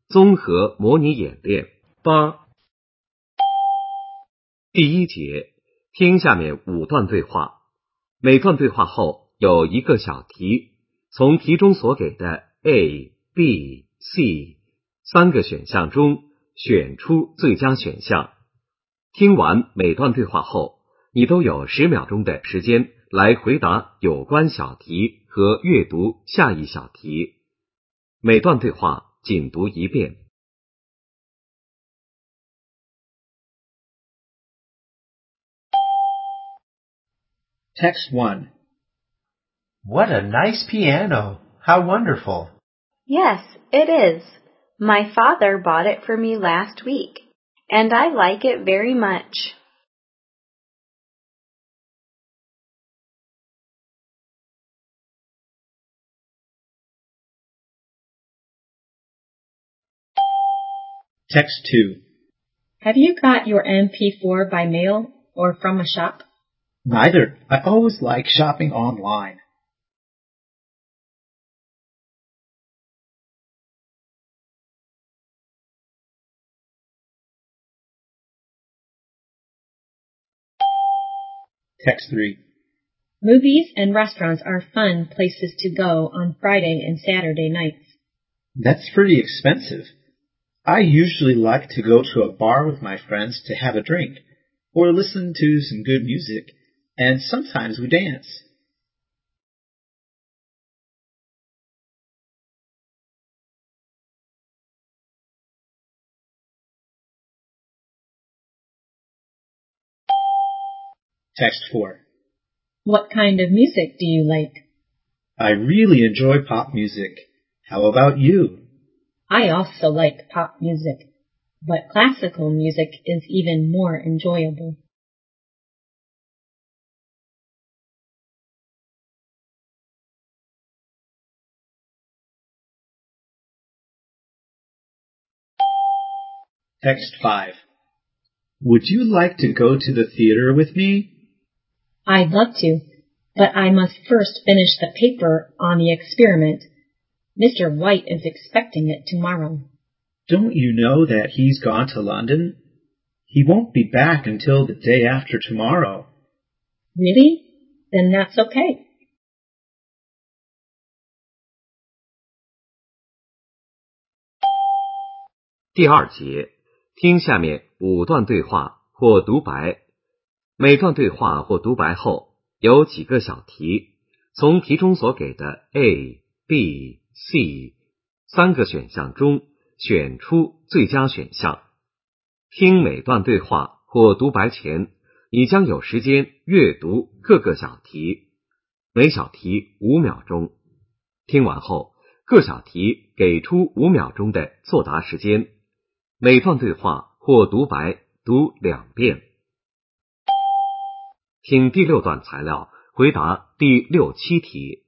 综合模拟演练8。第1节，听下面5段对话，每段对话后有一个小题，从题中所给的 A、B、C 3个选项中选出最佳选项。听完每段对话后，你都有10秒钟的时间来回答有关小题和阅读下一小题。每段对话仅读一遍。 Text 1. What a nice piano! How wonderful! Yes, it is. My father bought it for me last week, and I like it very much. Text 2. Have you got your MP4 by mail or from a shop? Neither. I always like shopping online. Text 3. Movies and restaurants are fun places to go on Friday and Saturday nights. That's pretty expensive. I usually like to go to a bar with my friends to have a drink, or listen to some good music, and sometimes we dance. Text 4. What kind of music do you like? I really enjoy pop music. How about you? I also like pop music, but classical music is even more enjoyable. Text 5. Would you like to go to the theater with me? I'd love to, but I must first finish the paper on the experiment. Mr. White is expecting it tomorrow. Don't you know that he's gone to London? He won't be back until the day after tomorrow. Really? Then that's okay. 第2节，听下面5段对话或独白。每段对话或独白后有几个小题，从题中所给的 A、B、C 3个选项中选出最佳选项。听每段对话或独白前，你将有时间阅读各个小题，每小题5秒钟。听完后，各小题给出5秒钟的作答时间。每段对话或独白读2遍。听第6段材料，回答第6、7题。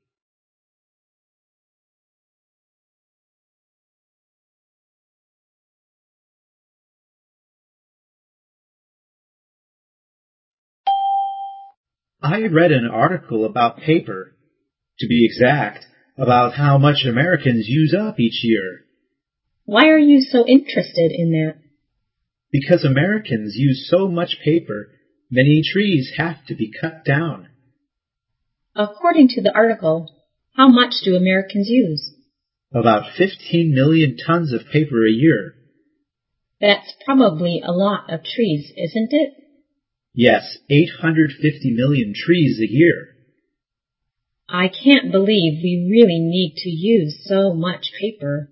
I read an article about paper, to be exact, about how much Americans use up each year. Why are you so interested in that? Because Americans use so much paper, many trees have to be cut down. According to the article, how much do Americans use? About 15 million tons of paper a year. That's probably a lot of trees, isn't it? Yes, 850 million trees a year. I can't believe we really need to use so much paper.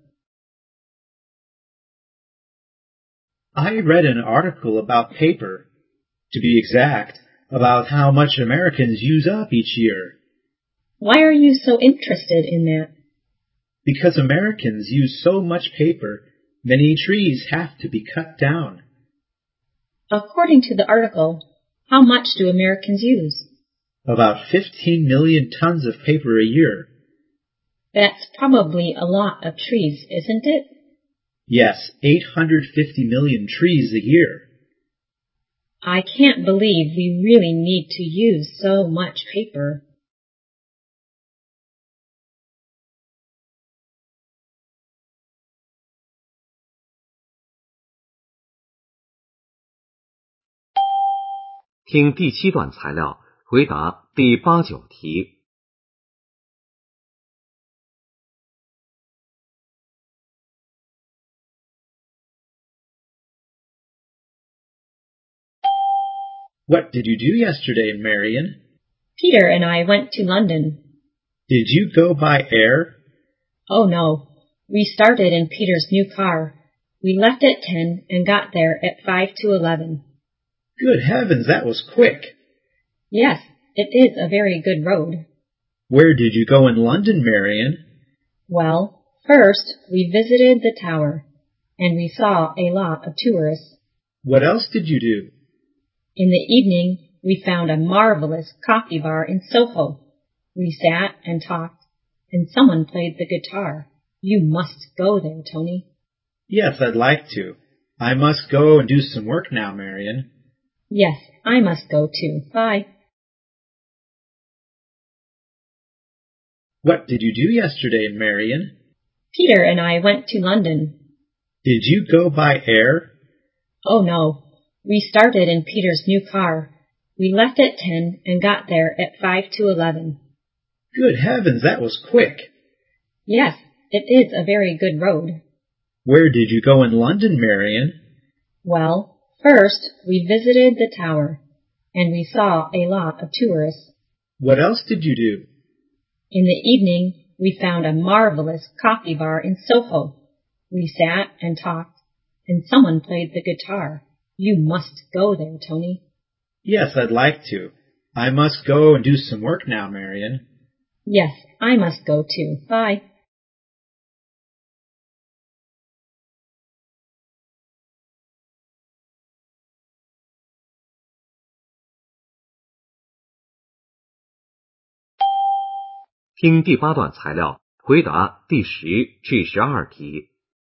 I read an article about paper, to be exact, about how much Americans use up each year. Why are you so interested in that? Because Americans use so much paper, many trees have to be cut down. According to the article, how much do Americans use? About 15 million tons of paper a year. That's probably a lot of trees, isn't it? Yes, 850 million trees a year. I can't believe we really need to use so much paper. 听第7段材料，回答第8、9题。 What did you do yesterday, Marion? Peter and I went to London. Did you go by air? Oh no, we started in Peter's new car. We left at 10 and got there at 5 to 11. Good heavens, that was quick. Yes, it is a very good road. Where did you go in London, Marion? Well, first we visited the tower, and we saw a lot of tourists. What else did you do? In the evening, we found a marvelous coffee bar in Soho. We sat and talked, and someone played the guitar. You must go there, Tony. Yes, I'd like to. I must go and do some work now, Marion. Yes, I must go too. Bye. What did you do yesterday, Marion? Peter and I went to London. Did you go by air? Oh no, we started in Peter's new car. We left at 10 and got there at 5 to 11. Good heavens, that was quick. Yes, it is a very good road. Where did you go in London, Marion? Well, first we visited the tower, and we saw a lot of tourists. What else did you do? In the evening, we found a marvelous coffee bar in Soho. We sat and talked, and someone played the guitar. You must go there, Tony. Yes, I'd like to. I must go and do some work now, Marion. Yes, I must go too. Bye. 听第8段材料，回答第10至12题。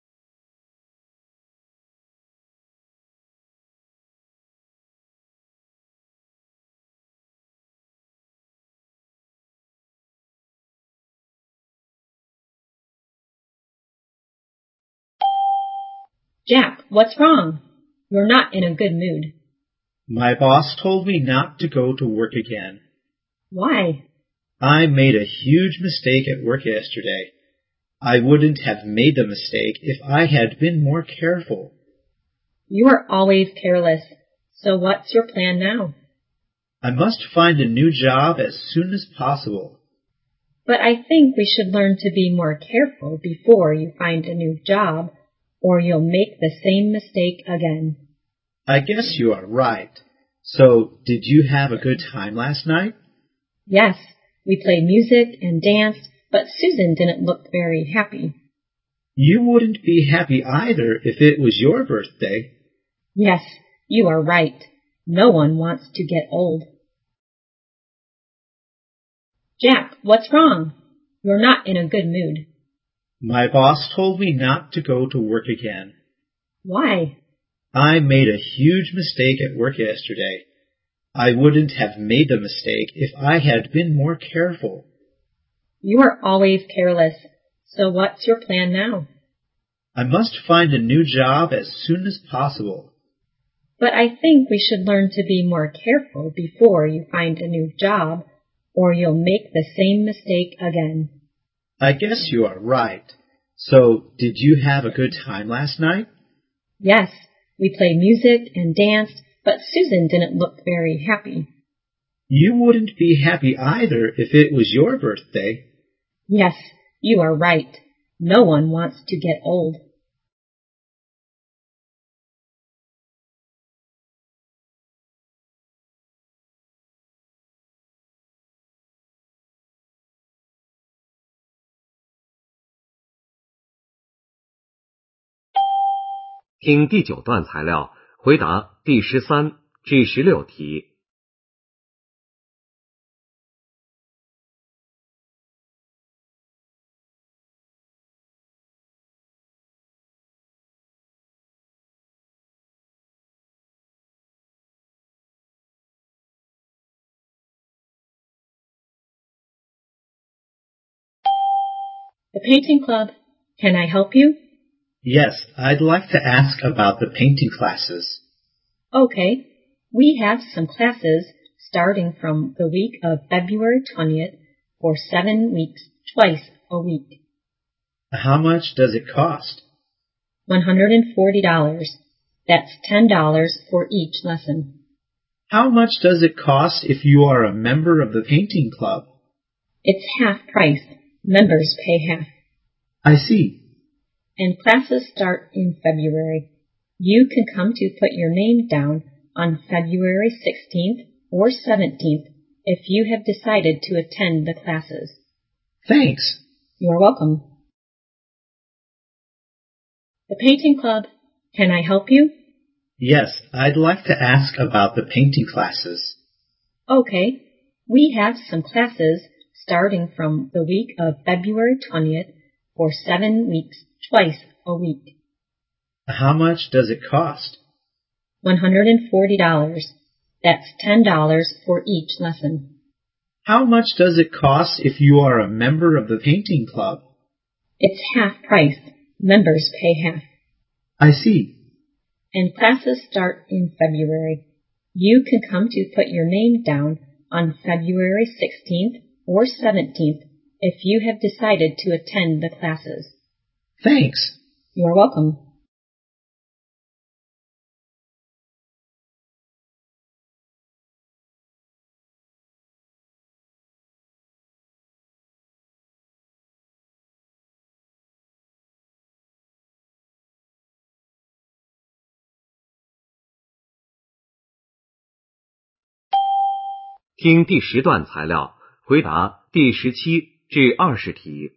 Jack, what's wrong? You're not in a good mood. My boss told me not to go to work again. Why? I made a huge mistake at work yesterday. I wouldn't have made the mistake if I had been more careful. You are always careless. So what's your plan now? I must find a new job as soon as possible. But I think we should learn to be more careful before you find a new job, or you'll make the same mistake again. I guess you are right. So, did you have a good time last night? Yes, we played music and danced, but Susan didn't look very happy. You wouldn't be happy either if it was your birthday. Yes, you are right. No one wants to get old. Jack, what's wrong? You're not in a good mood. My boss told me not to go to work again. Why? I made a huge mistake at work yesterday. I wouldn't have made the mistake if I had been more careful. You are always careless. So what's your plan now? I must find a new job as soon as possible. But I think we should learn to be more careful before you find a new job, or you'll make the same mistake again. I guess you are right. So, did you have a good time last night? Yes, we played music and danced, but Susan didn't look very happy. You wouldn't be happy either if it was your birthday. Yes, you are right. No one wants to get old. 听第9段材料，回答第13至16题。 The Painting Club. Can I help you? Yes, I'd like to ask about the painting classes. Okay. We have some classes starting from the week of February 20th for 7 weeks, twice a week. How much does it cost? $140. That's $10 for each lesson. How much does it cost if you are a member of the painting club? It's half price. Members pay half. I see. And classes start in February. You can come to put your name down on February 16th or 17th if you have decided to attend the classes. Thanks. You're welcome. The Painting Club. Can I help you? Yes, I'd like to ask about the painting classes. Okay. We have some classes starting from the week of February 20th for 7 weeks, twice a week. How much does it cost? $140. That's $10 for each lesson. How much does it cost if you are a member of the painting club? It's half price. Members pay half. I see. And classes start in February. You can come to put your name down on February 16th or 17th if you have decided to attend the classes. Thanks. You're welcome. 听第10段材料，回答第17至20题。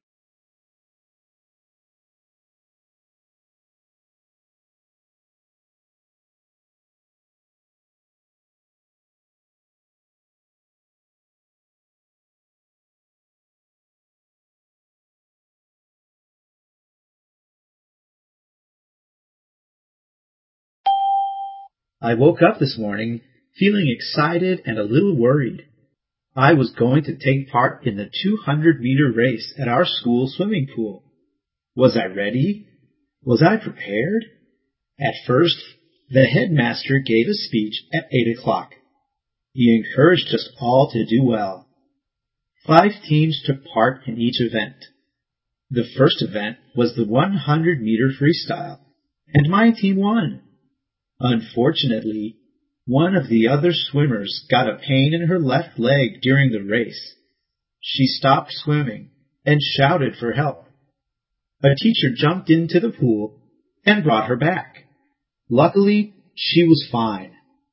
I woke up this morning feeling excited and a little worried. I was going to take part in the 200-meter race at our school swimming pool. Was I ready? Was I prepared? At first, the headmaster gave a speech at 8 o'clock. He encouraged us all to do well. 5 teams took part in each event. The first event was the 100-meter freestyle, and my team won. Unfortunately, one of the other swimmers got a pain in her left leg during the race. She stopped swimming and shouted for help. A teacher jumped into the pool and brought her back. Luckily, she was fine.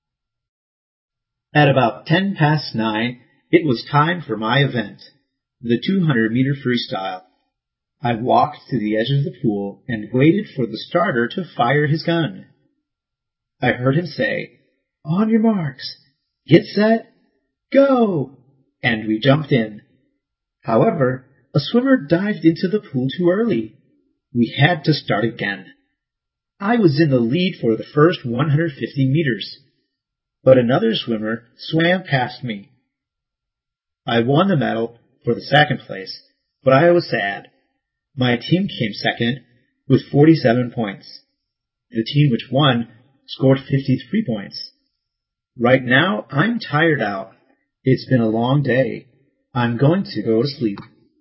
At about 9:10, it was time for my event, the 200-meter freestyle. I walked to the edge of the pool and waited for the starter to fire his gun. I heard him say, "On your marks, get set, go!" And we jumped in. However, a swimmer dived into the pool too early. We had to start again. I was in the lead for the first 150 meters, but another swimmer swam past me. I won the medal for the second place, but I was sad. My team came second with 47 points. The team which won scored 53 points. Right now, I'm tired out. It's been a long day. I'm going to go to sleep.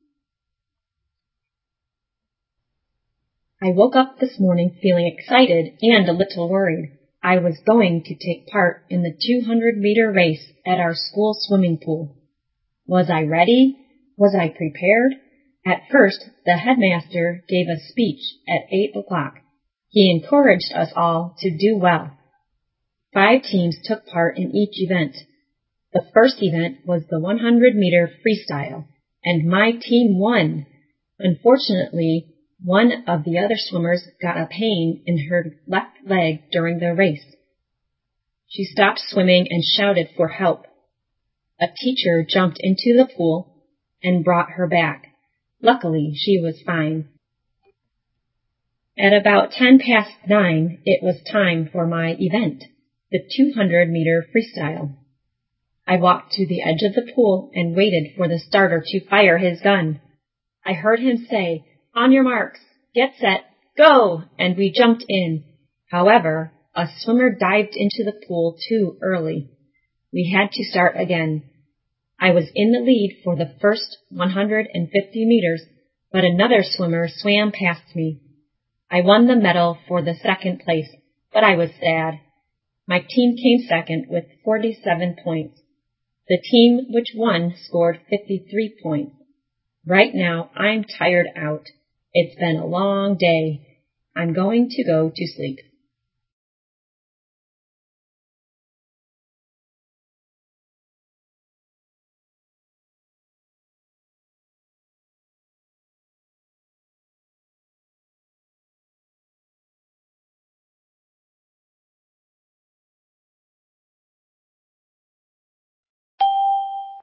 I woke up this morning feeling excited and a little worried. I was going to take part in the 200-meter race at our school swimming pool. Was I ready? Was I prepared? At first, the headmaster gave a speech at 8 o'clock. He encouraged us all to do well. 5 teams took part in each event. The first event was the 100-meter freestyle, and my team won. Unfortunately, one of the other swimmers got a pain in her left leg during the race. She stopped swimming and shouted for help. A teacher jumped into the pool and brought her back. Luckily, she was fine. At about 9:10, it was time for my event, the 200-meter freestyle. I walked to the edge of the pool and waited for the starter to fire his gun. I heard him say, "On your marks, get set, go!" and we jumped in. However, a swimmer dived into the pool too early. We had to start again. I was in the lead for the first 150 meters, but another swimmer swam past me. I won the medal for the second place, but I was sad. My team came second with 47 points. The team which won scored 53 points. Right now, I'm tired out. It's been a long day. I'm going to go to sleep.